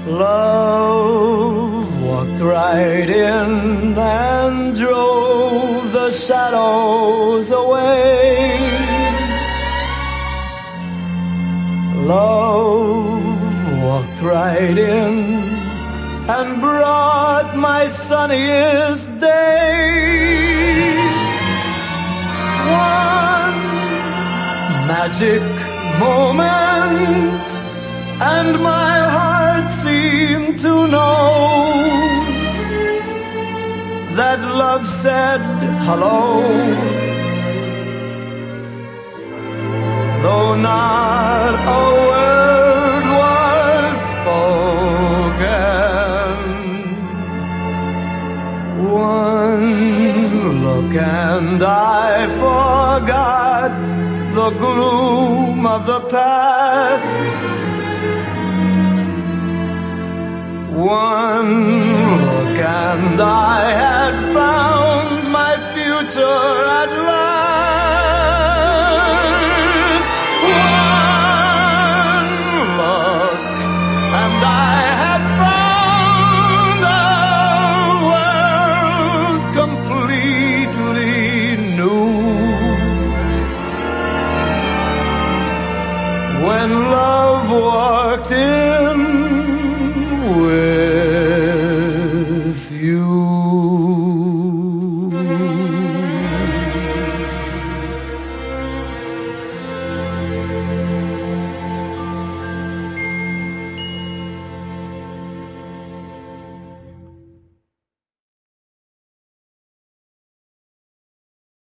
Love walked right in and drove the shadows away. Love walked right in and brought my sunniest day. One magic moment, and my heart seemed to know that love said hello, though not a word was spoken. One look and I forgot the gloom of the past. One look and I had found my future at last.